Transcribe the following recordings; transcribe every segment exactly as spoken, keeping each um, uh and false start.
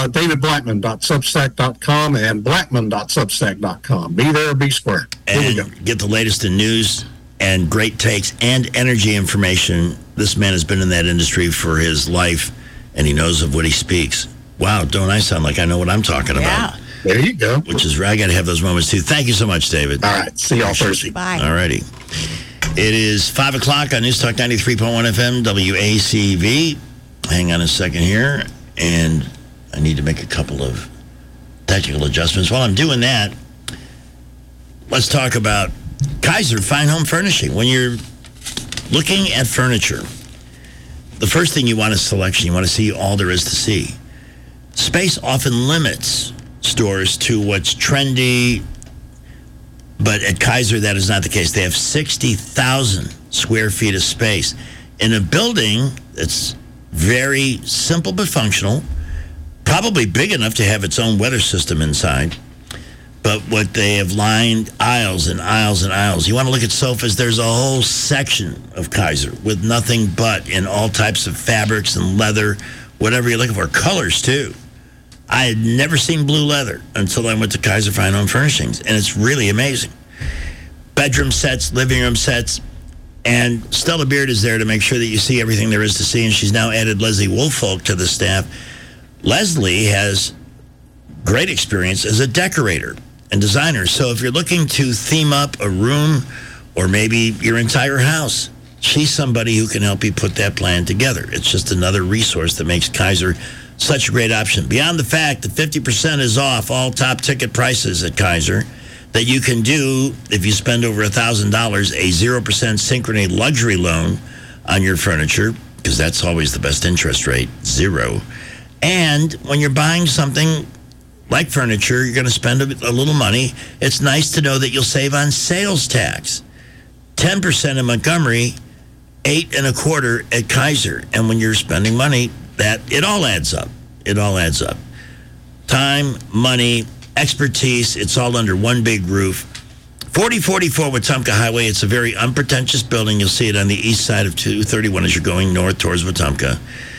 david blackman dot substack dot com and blackman dot substack dot com. Be there or be square. Here we go. And get the latest in news and great takes and energy information. This man has been in that industry for his life, and he knows of what he speaks. Wow, don't I sound like I know what I'm talking Yeah. about? There you go. Which is, I got to have those moments, too. Thank you so much, David. All right. See y'all Thursday. Bye. All righty. It is five o'clock on News Talk ninety-three point one F M, W A C V. Hang on a second here, and I need to make a couple of technical adjustments. While I'm doing that, let's talk about Kaiser Fine Home Furnishing. When you're looking at furniture, the first thing you want is selection. You want to see all there is to see. Space often limits stores to what's trendy, but at Kaiser, that is not the case. They have sixty thousand square feet of space in a building that's very simple but functional, probably big enough to have its own weather system inside. But what they have lined aisles and aisles and aisles. You want to look at sofas, there's a whole section of Kaiser with nothing but in all types of fabrics and leather, whatever you're looking for. Colors, too. I had never seen blue leather until I went to Kaiser Fine Home Furnishings, and it's really amazing. Bedroom sets, living room sets, and Stella Beard is there to make sure that you see everything there is to see, and she's now added Leslie Woolfolk to the staff. Leslie has great experience as a decorator and designer, so if you're looking to theme up a room or maybe your entire house, she's somebody who can help you put that plan together. It's just another resource that makes Kaiser such a great option. Beyond the fact that fifty percent is off all top ticket prices at Kaiser, that you can do, if you spend over one thousand dollars, a zero percent Synchrony luxury loan on your furniture, because that's always the best interest rate, zero. And when you're buying something like furniture, you're going to spend a, a little money. It's nice to know that you'll save on sales tax. ten percent in Montgomery, eight and a quarter at Kaiser. And when you're spending money, that it all adds up. It all adds up. Time, money, expertise, it's all under one big roof. forty forty-four Wetumpka Highway. It's a very unpretentious building. You'll see it on the east side of two thirty-one as you're going north towards Wetumpka.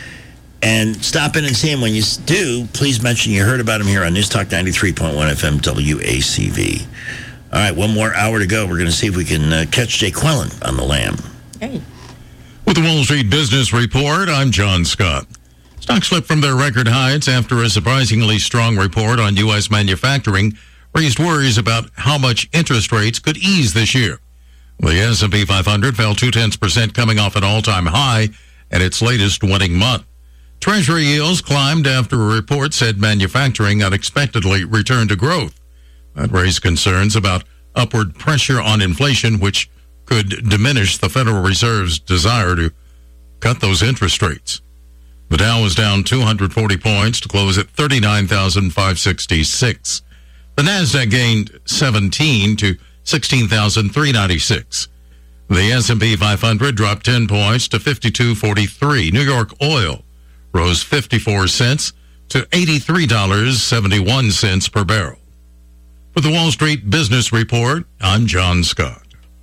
And stop in and see him. When you do, please mention you heard about him here on News Talk ninety-three point one F M W A C V. All right, one more hour to go. We're going to see if we can uh, catch Jay Quellen on the lam. Hey. With the Wall Street Business Report, I'm John Scott. Stocks slipped from their record heights after a surprisingly strong report on U S manufacturing raised worries about how much interest rates could ease this year. The S and P five hundred fell two-tenths percent coming off an all-time high at its latest winning month. Treasury yields climbed after a report said manufacturing unexpectedly returned to growth. That raised concerns about upward pressure on inflation, which could diminish the Federal Reserve's desire to cut those interest rates. The Dow was down two hundred forty points to close at thirty-nine thousand five hundred sixty-six. The Nasdaq gained seventeen to sixteen thousand three hundred ninety-six. The S and P five hundred dropped ten points to fifty-two forty-three. New York oil rose fifty-four cents to eighty-three dollars and seventy-one cents per barrel. For the Wall Street Business Report, I'm John Scott.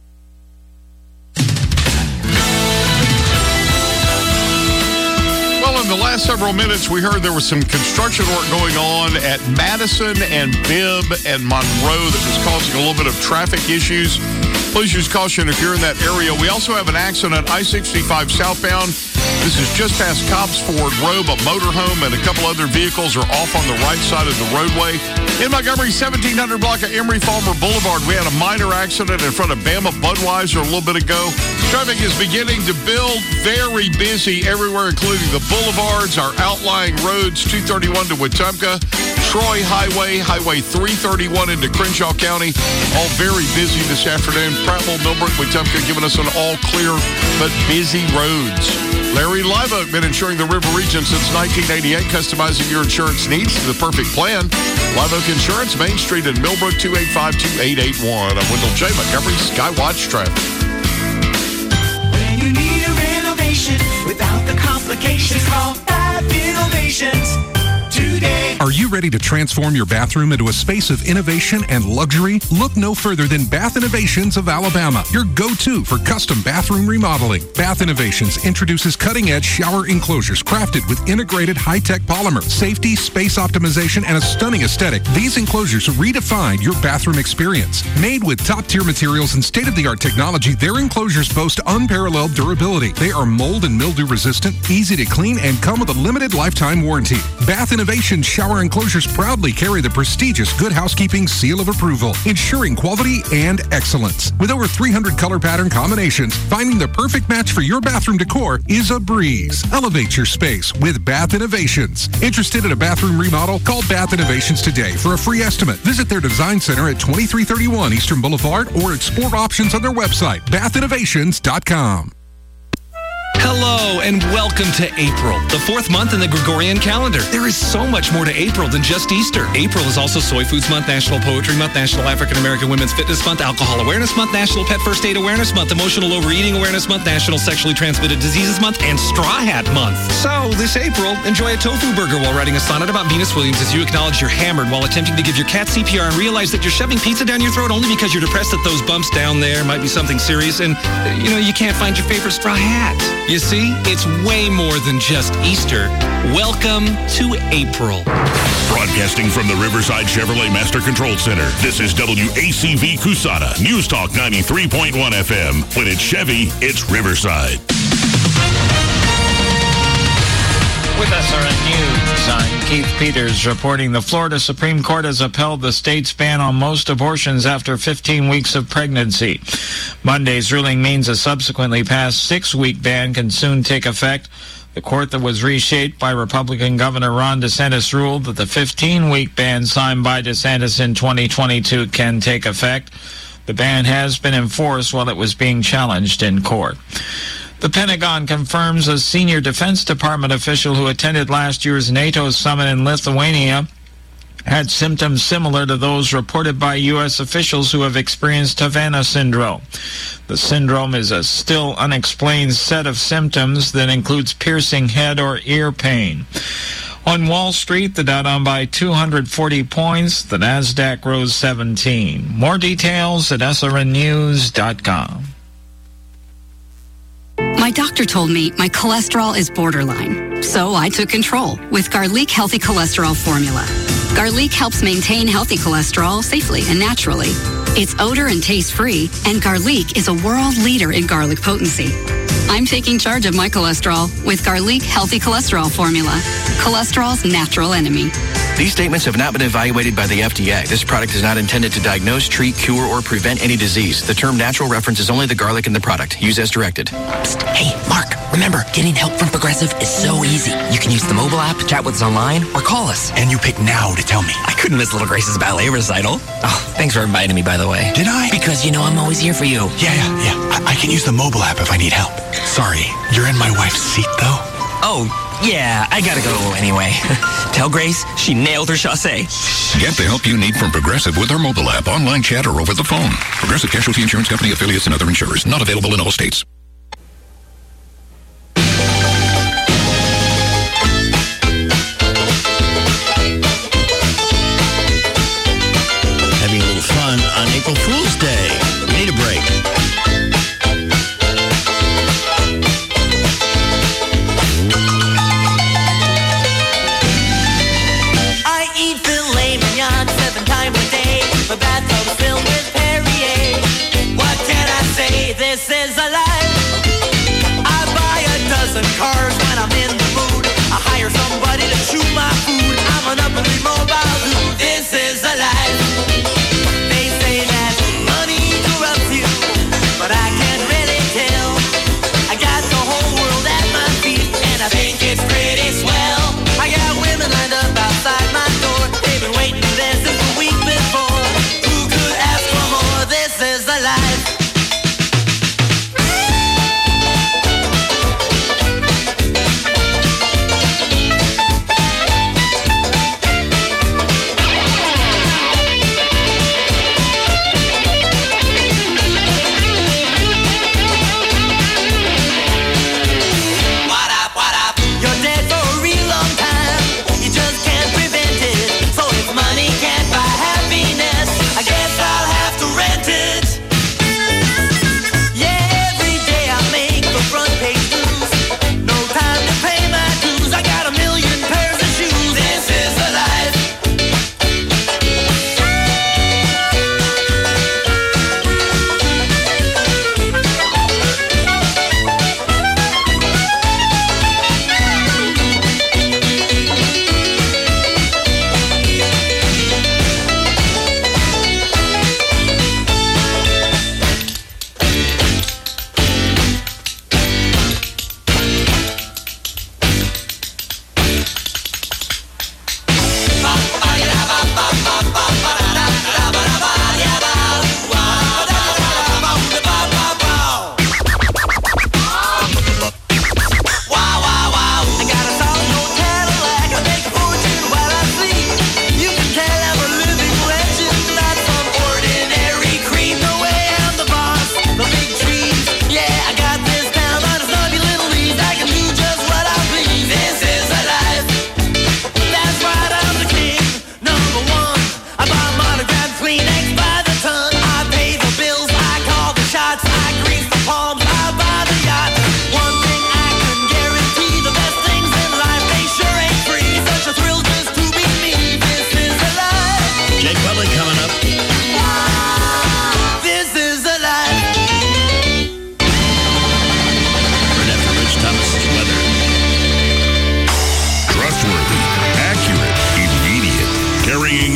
Well, in the last several minutes, we heard there was some construction work going on at Madison and Bibb and Monroe that was causing a little bit of traffic issues. Please use caution if you're in that area. We also have an accident, I sixty-five southbound. This is just past Cobbs Ford Road. A motorhome and a couple other vehicles are off on the right side of the roadway. In Montgomery, seventeen hundred block of Emery Farmer Boulevard, we had a minor accident in front of Bama Budweiser a little bit ago. Traffic is beginning to build, very busy everywhere, including the boulevards, our outlying roads, two thirty-one to Wetumpka, Troy Highway, Highway three thirty-one into Crenshaw County, all very busy this afternoon. Prattville, Millbrook, Wetumpka giving us an all-clear but busy roads. Larry Live Oak, been insuring the River Region since nineteen eighty-eight, customizing your insurance needs to the perfect plan. Live Oak Insurance, Main Street in Millbrook, two eight five, two eight eight one. I'm Wendell J. Montgomery, Skywatch Traffic. When you need a renovation without the complications, call Fab Innovations today. Are you ready to transform your bathroom into a space of innovation and luxury? Look no further than Bath Innovations of Alabama, your go-to for custom bathroom remodeling. Bath Innovations introduces cutting-edge shower enclosures crafted with integrated high-tech polymer, safety, space optimization, and a stunning aesthetic. These enclosures redefine your bathroom experience. Made with top-tier materials and state-of-the-art technology, their enclosures boast unparalleled durability. They are mold and mildew resistant, easy to clean, and come with a limited lifetime warranty. Bath Innovations shower enclosures proudly carry the prestigious Good Housekeeping seal of approval, ensuring quality and excellence. With over three hundred color pattern combinations, finding the perfect match for your bathroom decor is a breeze. Elevate your space with Bath Innovations. Interested in a bathroom remodel? Call Bath Innovations today for a free estimate. Visit their design center at twenty-three thirty-one Eastern Boulevard or explore options on their website, bath innovations dot com. Hello and welcome to April, the fourth month in the Gregorian calendar. There is so much more to April than just Easter. April is also Soy Foods Month, National Poetry Month, National African American Women's Fitness Month, Alcohol Awareness Month, National Pet First Aid Awareness Month, Emotional Overeating Awareness Month, National Sexually Transmitted Diseases Month, and Straw Hat Month. So this April, enjoy a tofu burger while writing a sonnet about Venus Williams as you acknowledge you're hammered while attempting to give your cat C P R and realize that you're shoving pizza down your throat only because you're depressed that those bumps down there might be something serious and, you know, you can't find your favorite straw hat. You see, it's way more than just Easter. Welcome to April. Broadcasting from the Riverside Chevrolet Master Control Center, this is W A C V Cusana, News Talk ninety-three point one F M. When it's Chevy, it's Riverside. With S R N News, I'm Keith Peters reporting the Florida Supreme Court has upheld the state's ban on most abortions after fifteen weeks of pregnancy. Monday's ruling means a subsequently passed six-week ban can soon take effect. The court that was reshaped by Republican Governor Ron DeSantis ruled that the fifteen-week ban signed by DeSantis in twenty twenty-two can take effect. The ban has been enforced while it was being challenged in court. The Pentagon confirms a senior Defense Department official who attended last year's NATO summit in Lithuania had symptoms similar to those reported by U S officials who have experienced Havana syndrome. The syndrome is a still unexplained set of symptoms that includes piercing head or ear pain. On Wall Street, the Dow down by two hundred forty points. The NASDAQ rose seventeen. More details at S R N news dot com. My doctor told me my cholesterol is borderline, so I took control with Garlic Healthy Cholesterol Formula. Garlic helps maintain healthy cholesterol safely and naturally. It's odor and taste-free, and Garlic is a world leader in garlic potency. I'm taking charge of my cholesterol with Garlic Healthy Cholesterol Formula, cholesterol's natural enemy. These statements have not been evaluated by the F D A. This product is not intended to diagnose, treat, cure, or prevent any disease. The term natural references only the garlic in the product. Use as directed. Psst, hey, Mark, remember, getting help from Progressive is so easy. You can use the mobile app, chat with us online, or call us. And you pick now to tell me. I couldn't miss Little Grace's ballet recital. Oh, thanks for inviting me, by the way. Did I? Because you know I'm always here for you. Yeah, yeah, yeah. I, I can use the mobile app if I need help. Sorry, you're in my wife's seat, though. Oh, yeah, I gotta go anyway. Tell Grace she nailed her chassé. Get the help you need from Progressive with our mobile app, online chat, or over the phone. Progressive Casualty Insurance Company, affiliates, and other insurers. Not available in all states. Having a little fun on April Fool's Day. We need a break. My bathtub filled with Perrier. What can I say? This is a life.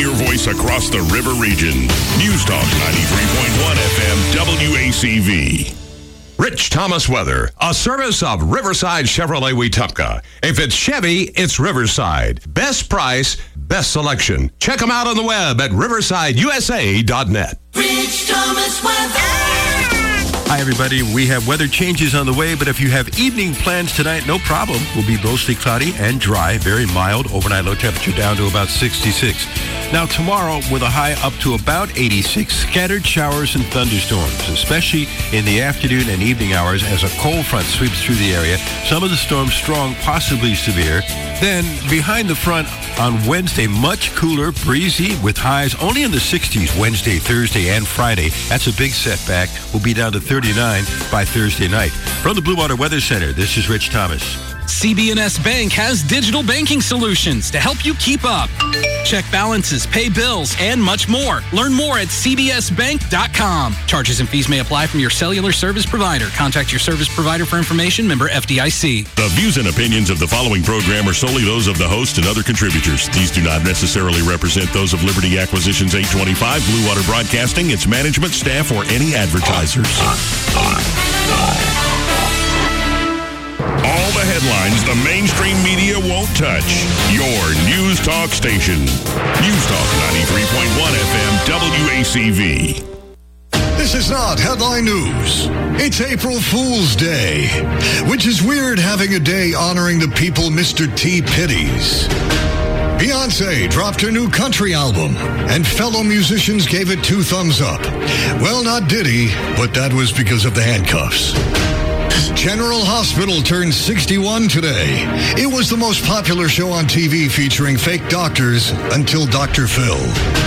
your voice across the river region. News Talk ninety-three point one F M W A C V. Rich Thomas Weather, a service of Riverside Chevrolet Wetumpka. If it's Chevy, it's Riverside. Best price, best selection. Check them out on the web at riverside u s a dot net. Rich Thomas Weather. Hi, everybody. We have weather changes on the way, but if you have evening plans tonight, no problem. We'll be mostly cloudy and dry, very mild. Overnight low temperature down to about sixty-six. Now, tomorrow, with a high up to about eighty-six, scattered showers and thunderstorms, especially in the afternoon and evening hours as a cold front sweeps through the area. Some of the storms strong, possibly severe. Then, behind the front on Wednesday, much cooler, breezy, with highs only in the sixties Wednesday, Thursday, and Friday. That's a big setback. We'll be down to thirty-nine by Thursday night. From the Blue Water Weather Center, this is Rich Thomas. C B N S Bank has digital banking solutions to help you keep up. Check balances, pay bills, and much more. Learn more at c b s bank dot com. Charges and fees may apply from your cellular service provider. Contact your service provider for information. Member F D I C. The views and opinions of the following program are solely those of the host and other contributors. These do not necessarily represent those of Liberty Acquisitions eight twenty-five, Blue Water Broadcasting, its management, staff, or any advertisers. All the headlines the mainstream media won't touch. Your News Talk station. News Talk ninety-three point one F M W A C V. This is not headline news. It's April Fool's Day, which is weird having a day honoring the people Mister T pities. Beyonce dropped her new country album, and fellow musicians gave it two thumbs up. Well, not Diddy, but that was because of the handcuffs. General Hospital turned sixty-one today. It was the most popular show on T V featuring fake doctors until Doctor Phil.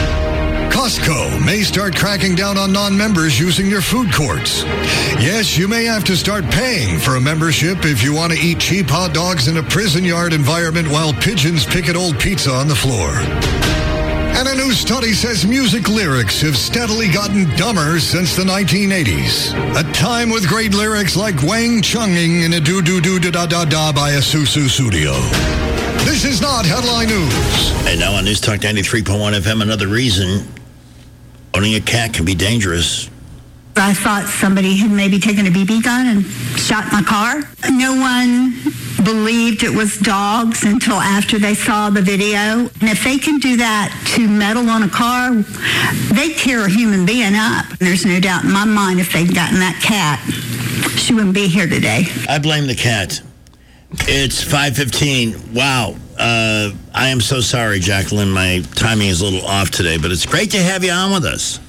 Costco may start cracking down on non-members using their food courts. Yes, you may have to start paying for a membership if you want to eat cheap hot dogs in a prison yard environment while pigeons pick at old pizza on the floor. And a new study says music lyrics have steadily gotten dumber since the nineteen eighties. A time with great lyrics like Wang Chunging in a do-do-do-da-da-da by a Susu Studio. This is not headline news. And now on News Talk ninety-three point one F M, another reason owning a cat can be dangerous. I thought somebody had maybe taken a B B gun and shot my car. No one believed it was dogs until after they saw the video. And if they can do that to metal on a car, they tear a human being up. And there's no doubt in my mind if they'd gotten that cat, she wouldn't be here today. I blame the cat. It's five fifteen. Wow. Uh, I am so sorry, Jacqueline. My timing is a little off today, but it's great to have you on with us.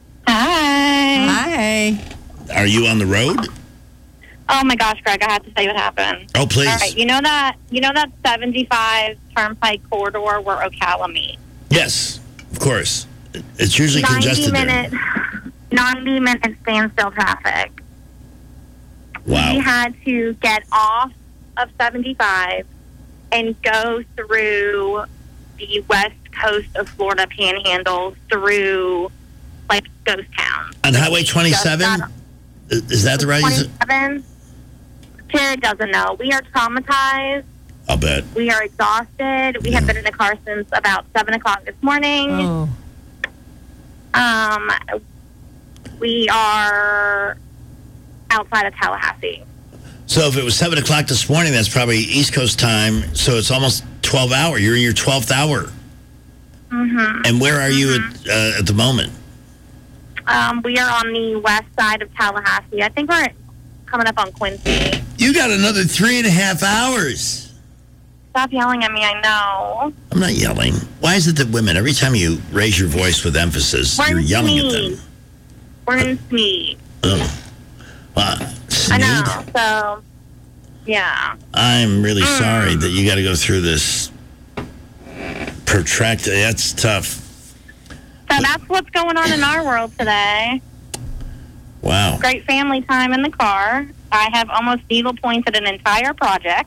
Hi. Hi. Are you on the road? Oh my gosh, Greg, I have to say what happened. Oh, please. All right, you know that you know that seventy-five Turnpike corridor where Ocala meets? Yes, of course. It's usually congested ninety minute, there. ninety minute standstill traffic. Wow. We had to get off of seventy-five and go through the west coast of Florida Panhandle through like ghost towns. On Highway twenty-seven? Is that the right? twenty-seven? Jared doesn't know. We are traumatized. I'll bet. We are exhausted. We have been in the car since about seven o'clock this morning. Oh. Um, we are outside of Tallahassee. So if it was seven o'clock this morning, that's probably East Coast time. So it's almost twelve hour. You're in your twelfth hour. Mm-hmm. And where are you Mm-hmm. at, uh, at the moment? Um, we are on the west side of Tallahassee. I think we're coming up on Quincy. You got another three and a half hours. Stop yelling at me, I know. I'm not yelling. Why is it that women, every time you raise your voice with emphasis, We're you're in yelling at Sneed. them? We're in Sneed. Oh. Wow. I Sneed? know, so, yeah. I'm really Mm. sorry that you got to go through this protracted. That's tough. So that's what's going on in our world today. Wow. Great family time in the car. I have almost needle pointed an entire project.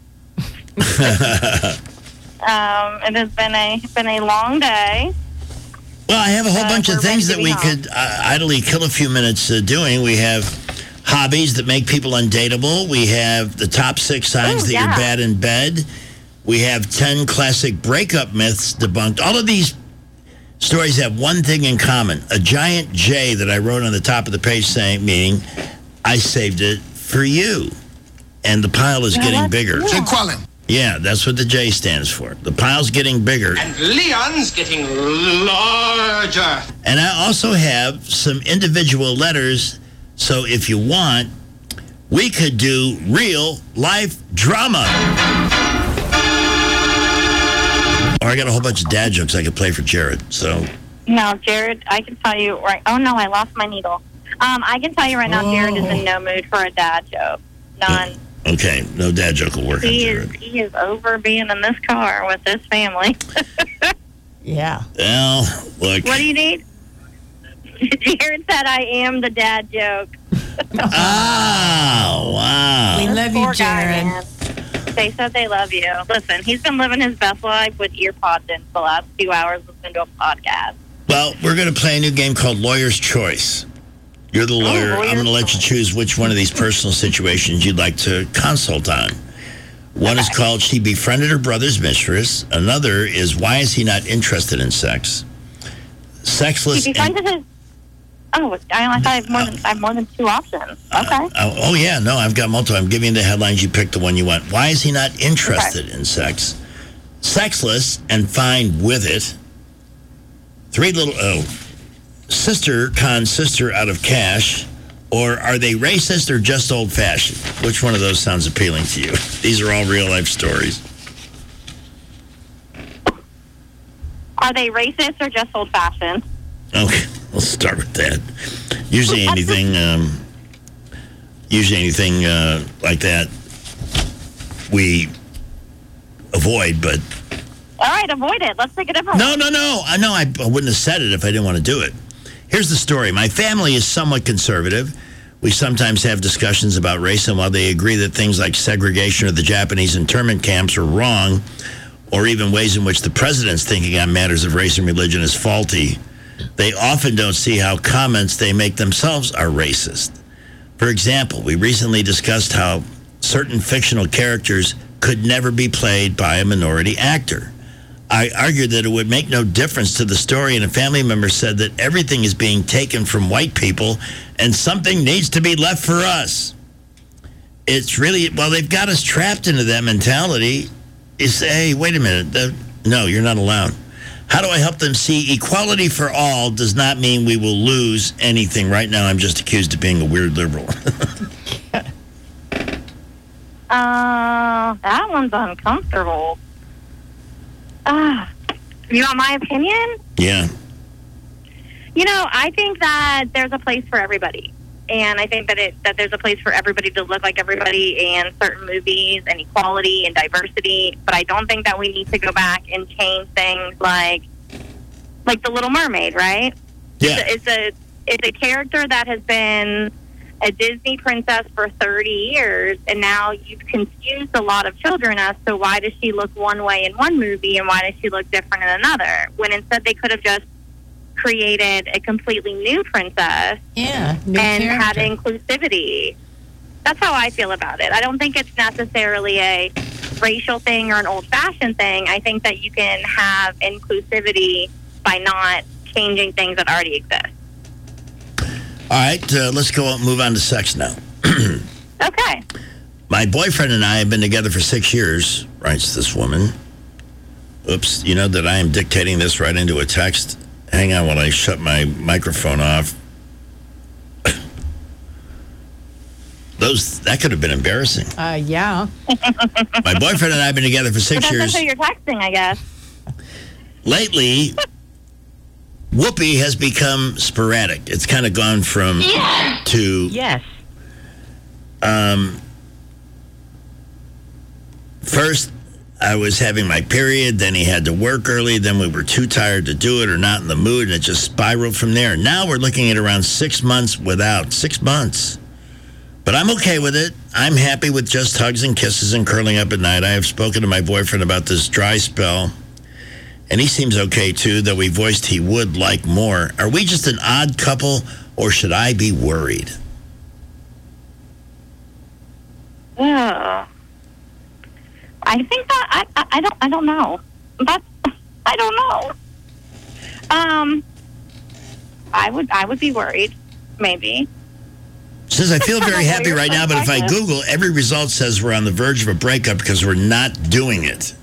Um, it has been a been a long day. Well, I have a whole Uh, bunch of we're things that ready to we be home. could uh, idly kill a few minutes uh, doing. We have hobbies that make people undateable. We have the top six signs Ooh, that yeah. you're bad in bed. We have ten classic breakup myths debunked. All of these stories have one thing in common. A giant J that I wrote on the top of the page saying, meaning, I saved it for you. And the pile is getting bigger. Cool. Yeah, that's what the J stands for. The pile's getting bigger. And Leon's getting larger. And I also have some individual letters, so if you want, we could do real life drama. Or I got a whole bunch of dad jokes I could play for Jared, so... No, Jared, I can tell you right... Oh, no, I lost my needle. Um, I can tell you right now, Jared is in no mood for a dad joke. None. Okay, no dad joke will work on He Jared. is, he is over being in this car with this family. Yeah. Well, look... What do you need? Jared said I am the dad joke. Oh, wow. We love you, Poor guy, Jared. man. They said they love you. Listen, he's been living his best life with ear pods in for the last two hours listening to a podcast. Well, we're going to play a new game called Lawyer's Choice. You're the lawyer. Oh, I'm going to let you choose which one of these personal situations you'd like to consult on. One okay. is called She Befriended Her Brother's Mistress. Another is Why Is He Not Interested in Sex? Sexless. She befriended his... Oh, I, I thought I have, more than, I have more than two options. Okay. Uh, oh, oh, yeah. No, I've got multiple. I'm giving you the headlines. You pick the one you want. Why is he not interested okay. in sex? Sexless and fine with it. Three little... Oh. Sister con sister out of cash. Or are they racist or just old-fashioned? Which one of those sounds appealing to you? These are all real-life stories. Are they racist or just old-fashioned? Okay, we'll start with that. Usually anything, um, usually anything uh, like that, we avoid. But all right, avoid it. Let's take a different. No, one. no, no. I know I, I wouldn't have said it if I didn't want to do it. Here's the story. My family is somewhat conservative. We sometimes have discussions about race, and while they agree that things like segregation or the Japanese internment camps are wrong, or even ways in which the president's thinking on matters of race and religion is faulty, they often don't see how comments they make themselves are racist. For example, we recently discussed how certain fictional characters could never be played by a minority actor. I argued that it would make no difference to the story, and a family member said that everything is being taken from white people and something needs to be left for us. It's really, well, they've got us trapped into that mentality. You say, hey, wait a minute. The, no, you're not allowed. How do I help them see equality for all does not mean we will lose anything? Right now, I'm just accused of being a weird liberal. uh, that one's uncomfortable. Ah, uh, you want my opinion? Yeah. You know, I think that there's a place for everybody. And I think that it that there's a place for everybody to look like everybody in certain movies and equality and diversity. But I don't think that we need to go back and change things like like The Little Mermaid, right? Yeah. It's a, it's a, it's a character that has been a Disney princess for thirty years, and now you've confused a lot of children as to why does she look one way in one movie and why does she look different in another, when instead they could have just created a completely new princess yeah, new and character. had inclusivity. That's how I feel about it. I don't think it's necessarily a racial thing or an old-fashioned thing. I think that you can have inclusivity by not changing things that already exist. All right, uh, let's go move on to sex now. Okay. My boyfriend and I have been together for six years, writes this woman. Oops, you know that I am dictating this right into a text. Hang on while I shut my microphone off. Those that could have been embarrassing. Uh, yeah. My boyfriend and I have been together for six but years. That's who you're texting, I guess. Lately, whoopee has become sporadic. It's kind of gone from yes. to yes. Um. First, I was having my period, then he had to work early, then we were too tired to do it or not in the mood, and it just spiraled from there. Now we're looking at around six months without. Six months. But I'm okay with it. I'm happy with just hugs and kisses and curling up at night. I have spoken to my boyfriend about this dry spell, and he seems okay too, though he voiced he would like more. Are we just an odd couple, or should I be worried? Yeah. I think that I, I I don't I don't know. That's I don't know. Um, I would I would be worried, maybe. Says, I feel very happy right now, but if I Google, every result says we're on the verge of a breakup because we're not doing it.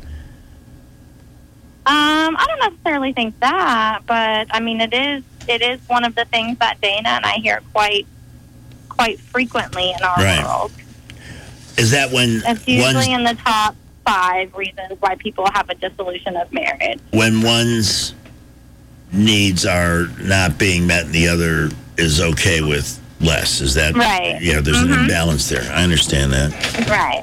Um, I don't necessarily think that, but I mean, it is it is one of the things that Dana and I hear quite quite frequently in our Right. world. Is that when It's usually one's, in the top five reasons why people have a dissolution of marriage. when one's needs are not being met and the other is okay with less? Is that Right. Yeah, there's Mhm. an imbalance there. I understand that. Right.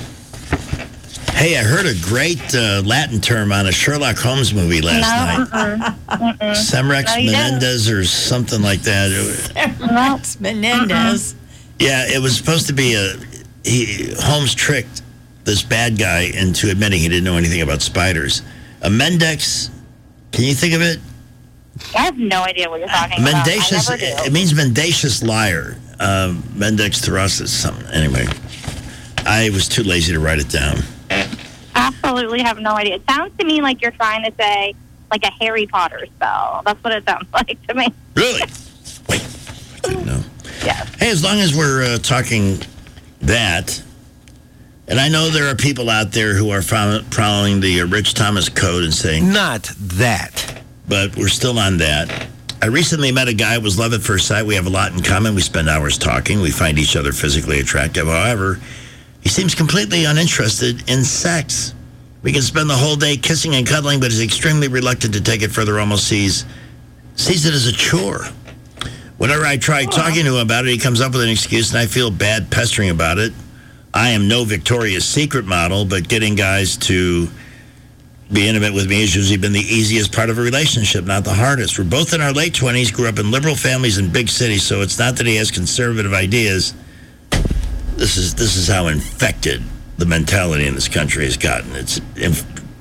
Hey, I heard a great uh, Latin term on a Sherlock Holmes movie last night. Mm-mm. Mm-mm. Semrex No, you didn't. Menendez or something like that. Semrex Menendez. Yeah, it was supposed to be a he, Holmes tricked this bad guy into admitting he didn't know anything about spiders. A Mendex, can you think of it? I have no idea what you're talking about. Mendacious. I never do. It means mendacious liar. Um, Mendex thoracus, something. Anyway, I was too lazy to write it down. Absolutely have no idea. It sounds to me like you're trying to say like a Harry Potter spell. That's what it sounds like to me. Really? Wait, I didn't know. Yeah. Hey, as long as we're uh, talking that, and I know there are people out there who are follow- following the uh, Rich Thomas code and saying, not that. But we're still on that. I recently met a guy who was love at first sight. We have a lot in common. We spend hours talking. We find each other physically attractive. However, he seems completely uninterested in sex. We can spend the whole day kissing and cuddling, but is extremely reluctant to take it further, almost sees sees it as a chore. Whenever I try talking to him about it, he comes up with an excuse, and I feel bad pestering about it. I am no Victoria's Secret model, but getting guys to be intimate with me has usually been the easiest part of a relationship, not the hardest. We're both in our late twenties, grew up in liberal families in big cities, so it's not that he has conservative ideas. This is this is how infected the mentality in this country has gotten. It's inf-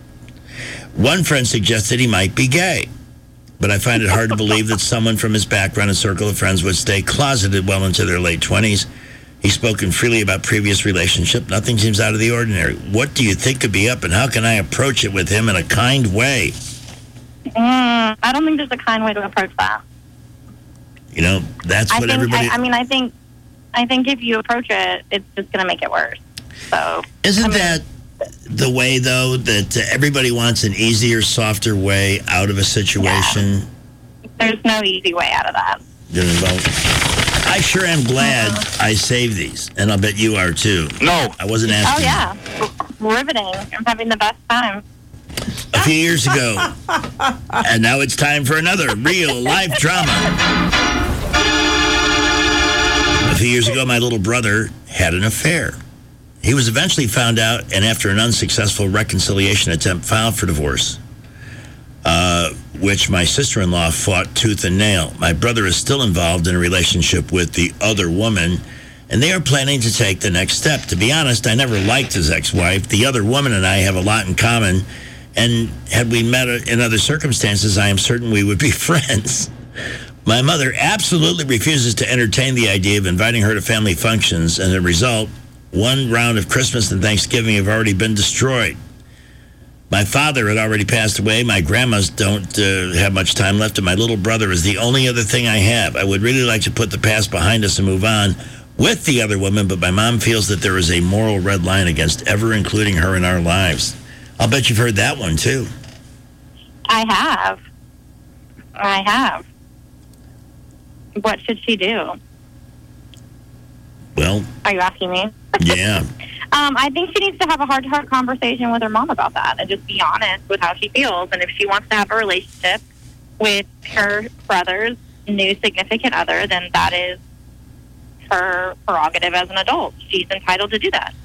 One friend suggested he might be gay, but I find it hard to believe that someone from his background and circle of friends would stay closeted well into their late twenties. He's spoken freely about previous relationship. Nothing seems out of the ordinary. What do you think could be up, and how can I approach it with him in a kind way? Mm, I don't think there's a kind way to approach that. You know, that's I what think, everybody... I, I mean, I think, I think if you approach it, it's just going to make it worse. So Isn't I mean, that the way, though, that uh, everybody wants an easier, softer way out of a situation? there's no easy way out of that. Get involved. I sure am glad I saved these, and I'll bet you are, too. No. I wasn't Oh asking. yeah, riveting. I'm having the best time. A few years ago. And now it's time for another real life drama. A few years ago, my little brother had an affair. He was eventually found out, and after an unsuccessful reconciliation attempt, filed for divorce, uh, which my sister-in-law fought tooth and nail. My brother is still involved in a relationship with the other woman, and they are planning to take the next step. To be honest, I never liked his ex-wife. The other woman and I have a lot in common, and had we met in other circumstances, I am certain we would be friends. My mother absolutely refuses to entertain the idea of inviting her to family functions, and as a result, one round of Christmas and Thanksgiving have already been destroyed. My father had already passed away. My grandmas don't uh, have much time left, and my little brother is the only other thing I have. I would really like to put the past behind us and move on with the other woman, but my mom feels that there is a moral red line against ever including her in our lives. I'll bet you've heard that one, too. I have. I have. What should she do? Well, Are you asking me? yeah. Um, I think she needs to have a heart-to-heart conversation with her mom about that and just be honest with how she feels. And if she wants to have a relationship with her brother's new significant other, then that is her prerogative as an adult. She's entitled to do that.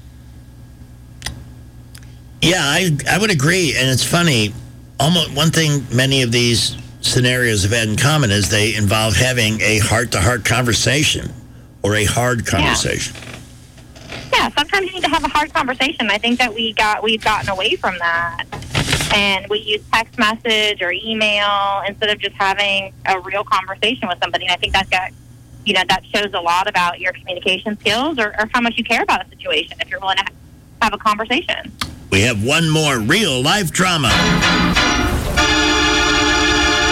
Yeah, I I would agree. And it's funny, almost one thing many of these scenarios have had in common is they involve having a heart-to-heart conversation or a hard conversation. Yeah, sometimes you need to have a hard conversation. I think that we got we've gotten away from that, and we use text message or email instead of just having a real conversation with somebody. And I think that's got, you know, that shows a lot about your communication skills or, or how much you care about a situation. If you're willing to have a conversation. We have one more real life drama.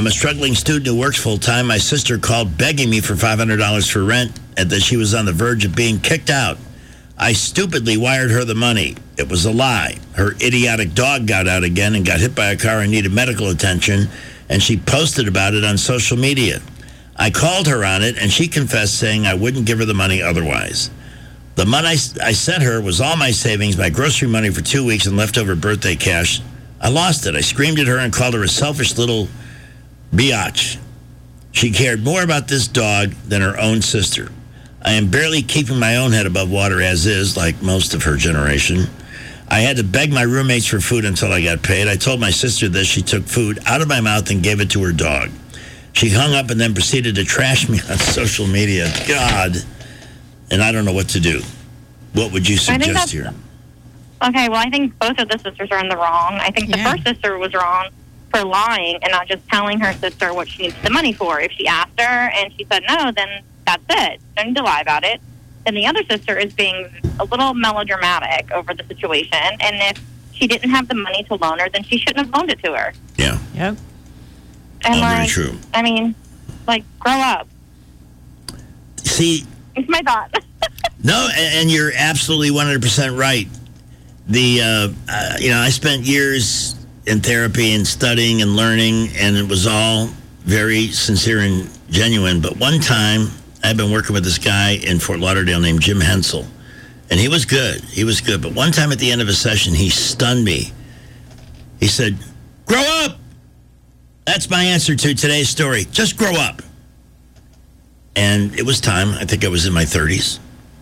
I'm a struggling student who works full-time. My sister called begging me for five hundred dollars for rent and that she was on the verge of being kicked out. I stupidly wired her the money. It was a lie. Her idiotic dog got out again and got hit by a car and needed medical attention, and she posted about it on social media. I called her on it, and she confessed, saying I wouldn't give her the money otherwise. The money I, I sent her was all my savings, my grocery money for two weeks, and leftover birthday cash. I lost it. I screamed at her and called her a selfish little biatch. She cared more about this dog than her own sister. I am barely keeping my own head above water as is, like most of her generation. I had to beg my roommates for food until I got paid. I told my sister this. She took food out of my mouth and gave it to her dog. She hung up and then proceeded to trash me on social media. God. And I don't know what to do. What would you suggest here? Okay, well, I think both of the sisters are in the wrong. I think the Yeah. first sister was wrong for lying and not just telling her sister what she needs the money for. If she asked her and she said no, then that's it. Don't need to lie about it. Then the other sister is being a little melodramatic over the situation. And if she didn't have the money to loan her, then she shouldn't have loaned it to her. Yeah. Yep. And All very like, true. I mean, like, grow up. See, It's my thought. no, and, and you're absolutely one hundred percent right. The, uh, uh, you know, I spent years in therapy and studying and learning, and it was all very sincere and genuine. But one time, I've been working with this guy in Fort Lauderdale named Jim Hensel, and he was good. He was good. But one time at the end of a session, he stunned me. He said, grow up. That's my answer to today's story. Just grow up. And it was time. I think I was in my thirties.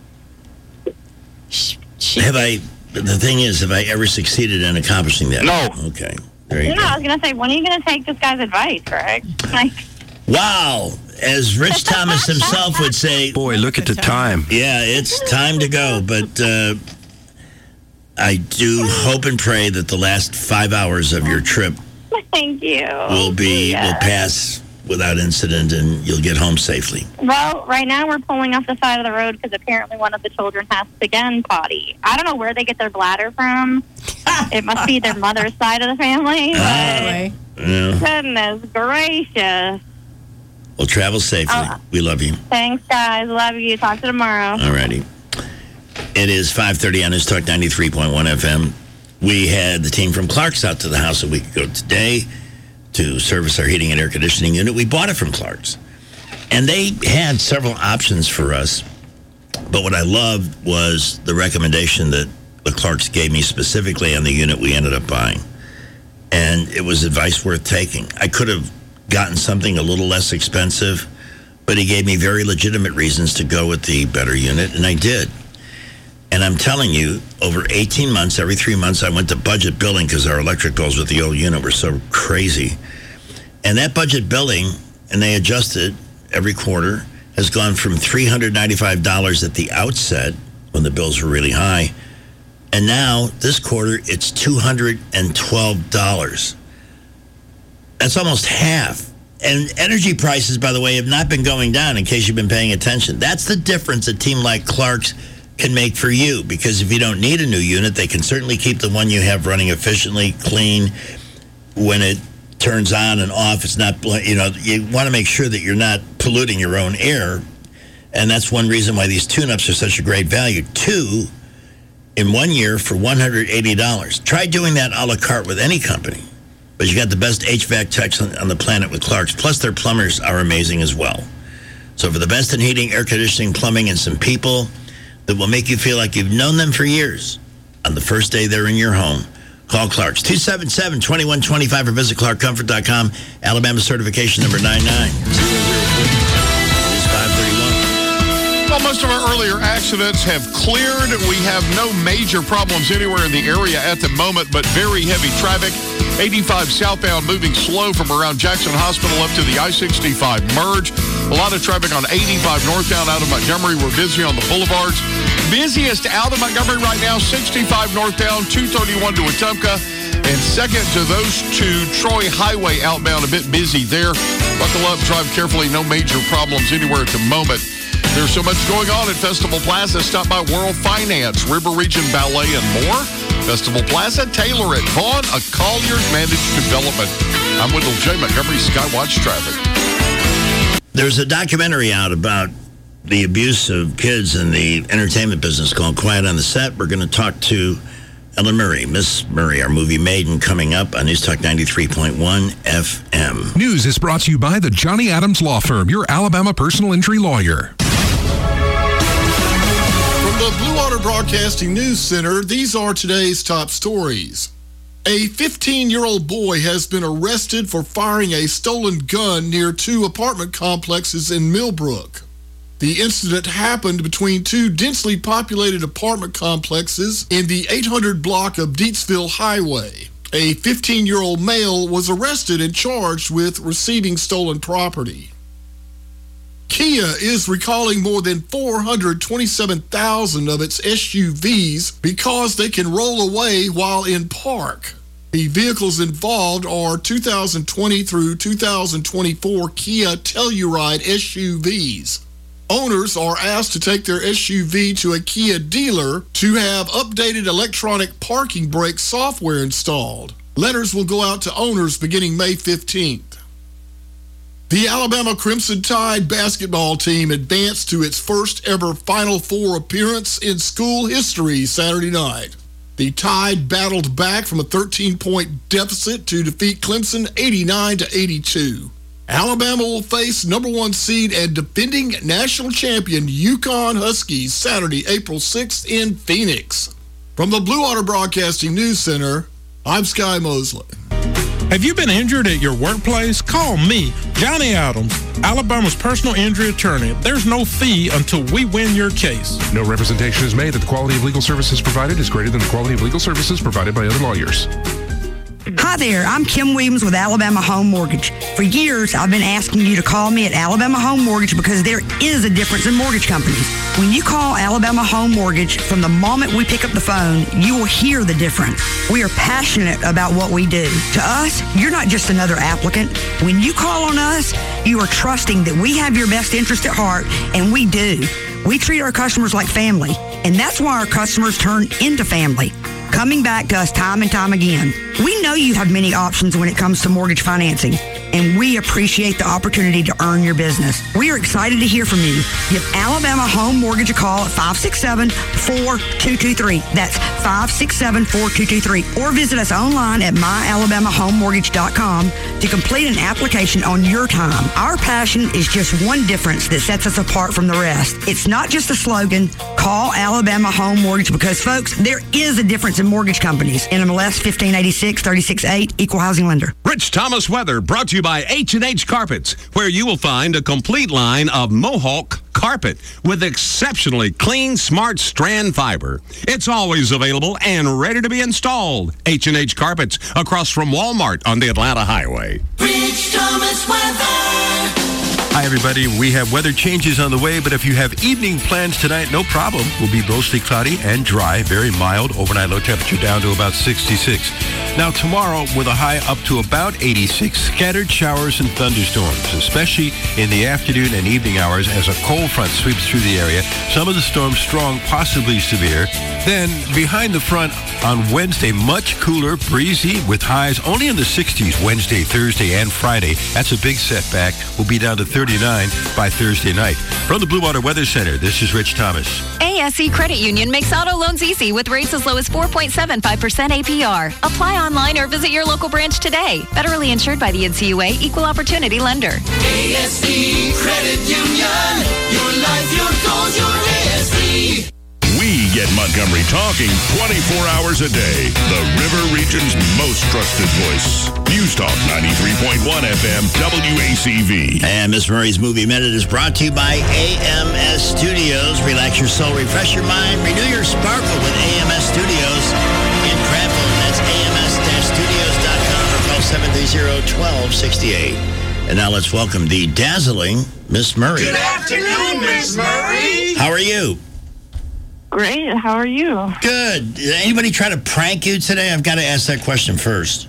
Have I, the thing is, have I ever succeeded in accomplishing that? No. Okay. There you No, go. I was going to say, when are you going to take this guy's advice, Greg? Like, Wow. As Rich Thomas himself would say. Boy, look at the time. Yeah, it's time to go. But uh, I do hope and pray that the last five hours of your trip thank you. will be, Yeah. will pass without incident and you'll get home safely. Well, right now we're pulling off the side of the road because apparently one of the children has to again potty. I don't know where they get their bladder from. It must be their mother's side of the family. But Yeah. goodness gracious. Well, travel safely. Uh, we love you. Thanks, guys. Love you. Talk to you tomorrow. All righty. It is five thirty on News Talk ninety-three point one F M. We had the team from Clark's out to the house a week ago today to service our heating and air conditioning unit. We bought it from Clark's. And they had several options for us. But what I loved was the recommendation that the Clark's gave me specifically on the unit we ended up buying. And it was advice worth taking. I could have gotten something a little less expensive, but he gave me very legitimate reasons to go with the better unit, and I did. And I'm telling you, over eighteen months, every three months, I went to budget billing because our electric bills with the old unit were so crazy. And that budget billing, and they adjust it every quarter, has gone from three hundred ninety-five dollars at the outset when the bills were really high, and now this quarter it's two hundred twelve dollars. That's almost half. And energy prices, by the way, have not been going down, in case you've been paying attention. That's the difference a team like Clark's can make for you, because if you don't need a new unit, they can certainly keep the one you have running efficiently, clean. When it turns on and off, it's not, you know, you want to make sure that you're not polluting your own air. And that's one reason why these tune-ups are such a great value. Two, in one year for one hundred eighty dollars. Try doing that a la carte with any company. But you got the best H V A C techs on, on the planet with Clark's. Plus, their plumbers are amazing as well. So for the best in heating, air conditioning, plumbing, and some people that will make you feel like you've known them for years on the first day they're in your home, call Clark's. two seven seven, two one two five or visit clark comfort dot com. Alabama certification number nine nine. It's five thirty-one. Well, most of our earlier accidents have cleared. We have no major problems anywhere in the area at the moment, but very heavy traffic. eighty-five southbound moving slow from around Jackson Hospital up to the I sixty-five merge. A lot of traffic on eighty-five northbound out of Montgomery. We're busy on the boulevards. Busiest out of Montgomery right now, sixty-five northbound, two thirty-one to Wetumpka. And second to those two, Troy Highway outbound, a bit busy there. Buckle up, drive carefully. No major problems anywhere at the moment. There's so much going on at Festival Plaza. Stop by World Finance, River Region Ballet, and more. Festival Plaza, Taylor at Vaughn, a Colliers managed development. I'm Wendell J. Montgomery, Skywatch Traffic. There's a documentary out about the abuse of kids in the entertainment business called Quiet on the Set. We're going to talk to Ellen Murray, Miss Murray, our movie maiden, coming up on News Talk ninety-three point one F M. News is brought to you by the Johnny Adams Law Firm, your Alabama personal injury lawyer. From the Blue Water Broadcasting News Center, these are today's top stories. A fifteen-year-old boy has been arrested for firing a stolen gun near two apartment complexes in Millbrook. The incident happened between two densely populated apartment complexes in the eight hundred block of Deatsville Highway. A fifteen-year-old male was arrested and charged with receiving stolen property. Kia is recalling more than four hundred twenty-seven thousand of its S U Vs because they can roll away while in park. The vehicles involved are two thousand twenty through two thousand twenty-four Kia Telluride S U Vs. Owners are asked to take their S U V to a Kia dealer to have updated electronic parking brake software installed. Letters will go out to owners beginning May fifteenth. The Alabama Crimson Tide basketball team advanced to its first ever Final Four appearance in school history Saturday night. The Tide battled back from a thirteen-point deficit to defeat Clemson eighty-nine to eighty-two. Alabama will face number one seed and defending national champion UConn Huskies Saturday, April sixth in Phoenix. From the Blue Water Broadcasting News Center, I'm Sky Mosley. Have you been injured at your workplace? Call me, Johnny Adams, Alabama's personal injury attorney. There's no fee until we win your case. No representation is made that the quality of legal services provided is greater than the quality of legal services provided by other lawyers. Hi there, I'm Kim Williams with Alabama Home Mortgage. For years, I've been asking you to call me at Alabama Home Mortgage because there is a difference in mortgage companies. When you call Alabama Home Mortgage, from the moment we pick up the phone, you will hear the difference. We are passionate about what we do. To us, you're not just another applicant. When you call on us, you are trusting that we have your best interest at heart, and we do. We treat our customers like family, and that's why our customers turn into family, coming back to us time and time again. We know you have many options when it comes to mortgage financing, and we appreciate the opportunity to earn your business. We are excited to hear from you. Give Alabama Home Mortgage a call at five six seven, four two two three. That's five six seven, four two two three. Or visit us online at my alabama home mortgage dot com to complete an application on your time. Our passion is just one difference that sets us apart from the rest. It's not just a slogan. Call Alabama Home Mortgage because, folks, there is a difference in mortgage companies. N M L S fifteen eighty-six, thirty-six eight, Equal Housing Lender. Rich Thomas Weather, brought to you by H and H Carpets, where you will find a complete line of Mohawk carpet with exceptionally clean, smart strand fiber. It's always available and ready to be installed. H and H Carpets, across from Walmart on the Atlanta Highway. Rich Thomas Weather. Hi, everybody. We have weather changes on the way, but if you have evening plans tonight, no problem. We'll be mostly cloudy and dry, very mild. Overnight low temperature down to about sixty-six. Now, tomorrow, with a high up to about eighty-six, scattered showers and thunderstorms, especially in the afternoon and evening hours as a cold front sweeps through the area. Some of the storms strong, possibly severe. Then, behind the front on Wednesday, much cooler, breezy, with highs only in the sixties Wednesday, Thursday, and Friday. That's a big setback. We'll be down to thirty-nine by Thursday night. From the Blue Water Weather Center, this is Rich Thomas. A S E Credit Union makes auto loans easy with rates as low as four point seven five percent A P R. Apply online or visit your local branch today. Federally insured by the N C U A, Equal Opportunity Lender. A S E Credit Union. Your life, your goals, your A S E. We get Montgomery talking twenty-four hours a day. The River Region's most trusted voice. News Talk ninety-three point one F M W A C V. And Miss Murray's Movie Minute is brought to you by A M S Studios. Relax your soul, refresh your mind, renew your sparkle with A M S Studios in Prattville. That's A M S studios dot com or call seven three zero, one two six eight. And now let's welcome the dazzling Miss Murray. Good afternoon, Miss Murray. How are you? Great. How are you? Good. Did anybody try to prank you today? I've got to ask that question first.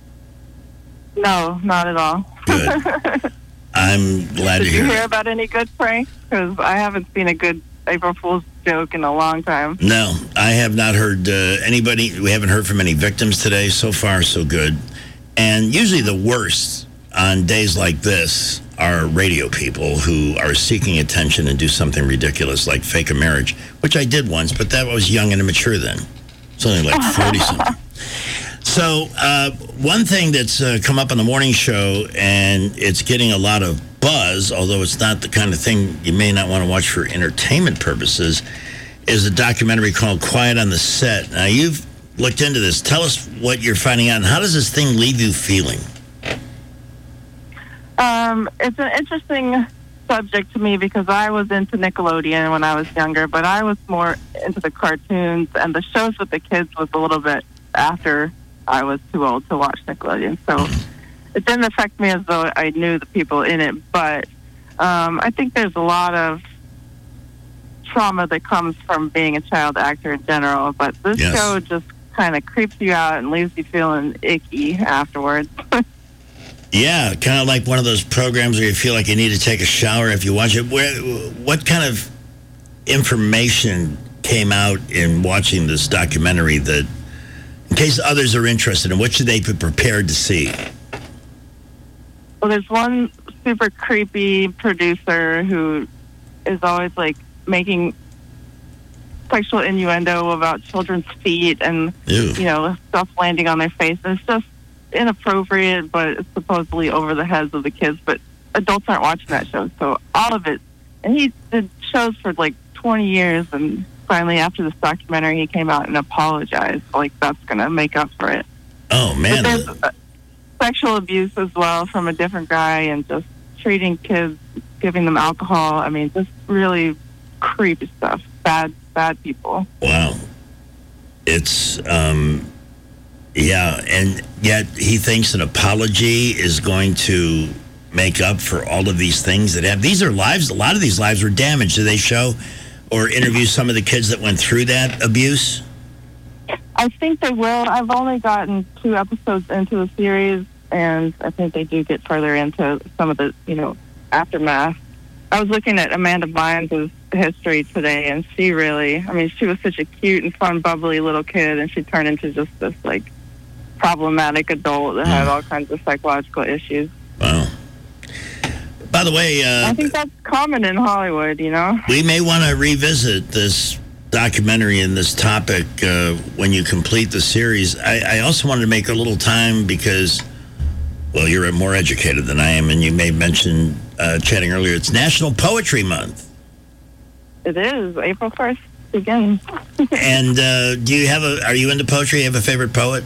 No, not at all. Good. I'm glad Did to hear you it. hear about any good pranks? Because I haven't seen a good April Fool's joke in a long time. No, I have not heard uh, anybody. We haven't heard from any victims today. So far, so good. And usually the worst on days like this are radio people who are seeking attention and do something ridiculous like fake a marriage, which I did once, but that was young and immature then. It's only like forty-something. So uh, one thing that's uh, come up on the morning show, and it's getting a lot of buzz, although it's not the kind of thing you may not want to watch for entertainment purposes, is a documentary called Quiet on the Set. Now, you've looked into this. Tell us what you're finding out, and how does this thing leave you feeling? Um, it's an interesting subject to me because I was into Nickelodeon when I was younger, but I was more into the cartoons, and the shows with the kids was a little bit after I was too old to watch Nickelodeon. So it didn't affect me as though I knew the people in it, but um, I think there's a lot of trauma that comes from being a child actor in general, but this Yes. show just kind of creeps you out and leaves you feeling icky afterwards. Yeah, kind of like one of those programs where you feel like you need to take a shower if you watch it. Where, what kind of information came out in watching this documentary that, in case others are interested in, what should they be prepared to see? Well, there's one super creepy producer who is always like making sexual innuendo about children's feet and Ew. you know, stuff landing on their face. And it's just inappropriate, but it's supposedly over the heads of the kids. But adults aren't watching that show, so all of it. And he did shows for like twenty years, and finally, after this documentary, he came out and apologized. Like that's going to make up for it. Oh man. But there's uh, sexual abuse as well from a different guy, and just treating kids, giving them alcohol. I mean, just really creepy stuff. Bad, bad people. Wow. It's, um, yeah, and yet he thinks an apology is going to make up for all of these things that have. These are lives, a lot of these lives were damaged. Do they show or interview some of the kids that went through that abuse? I think they will. I've only gotten two episodes into the series, and I think they do get further into some of the, you know, aftermath. I was looking at Amanda Bynes' history today, and she really, I mean, she was such a cute and fun, bubbly little kid, and she turned into just this, like, problematic adult that had all kinds of psychological issues. Wow. By the way, uh, I think that's common in Hollywood, you know? we may want to revisit this documentary and this topic uh, when you complete the series. I, I also wanted to make a little time because, well, you're more educated than I am, and you may mention, uh, chatting earlier, it's National Poetry Month. It is. April first begins. And uh, do you have a, are you into poetry? You have a favorite poet?